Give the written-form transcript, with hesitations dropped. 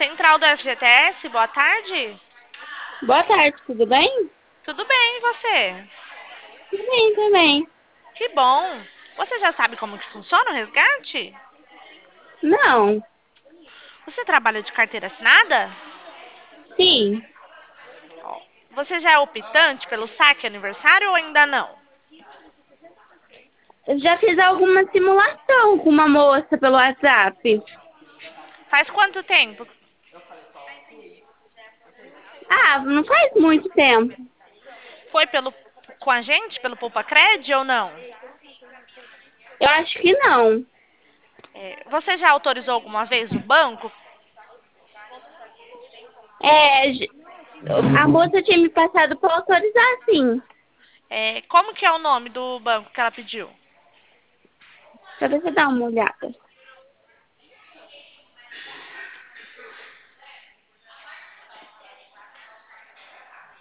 Central do FGTS, boa tarde. Boa tarde, tudo bem? Tudo bem, e você? Tudo bem também. Que bom. Você já sabe como que funciona o resgate? Não, Você trabalha de carteira assinada? sim. Você já é optante pelo saque aniversário ou ainda não? Eu já fiz alguma simulação com uma moça pelo WhatsApp. Faz quanto tempo? Ah, não faz muito tempo. Foi com a gente, pelo Poupa Cred ou não? Eu acho que não. Você já autorizou alguma vez o banco? É, a moça tinha me passado para autorizar, sim. Como que é o nome do banco que ela pediu? Deixa eu ver se eu dar uma olhada.